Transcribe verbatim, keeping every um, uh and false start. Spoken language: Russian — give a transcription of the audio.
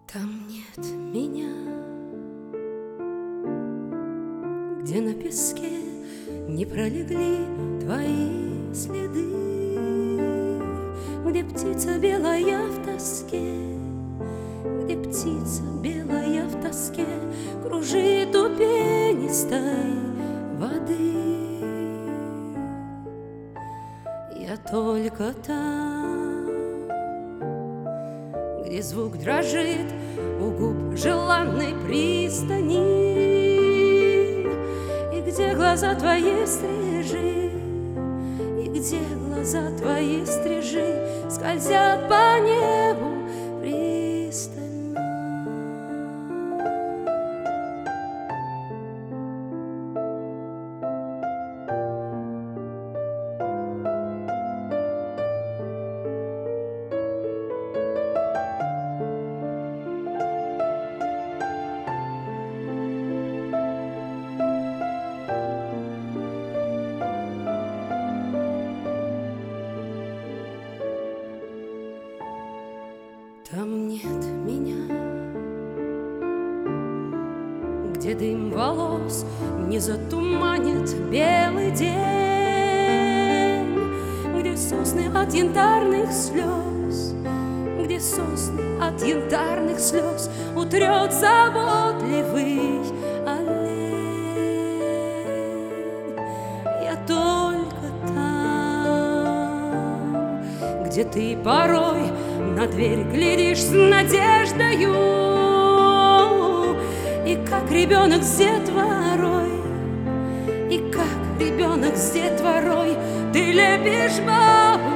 Там нет меня, где на песке не пролегли твои следы, где птица белая в тоске, где птица белая в тоске кружит у пенистой воды. Я только там, где звук дрожит у губ желанной пристани, и где глаза твои стрижи, и где глаза твои стрижи скользят по небу пристально. Там нет меня, где дым волос не затуманит белый день, где сосны от янтарных слез, где сосны от янтарных слез утрет заботливый олень. Я только там, где ты порой на дверь глядишь с надеждою, и как ребенок с детворой, и как ребенок с детворой ты лепишь бабу.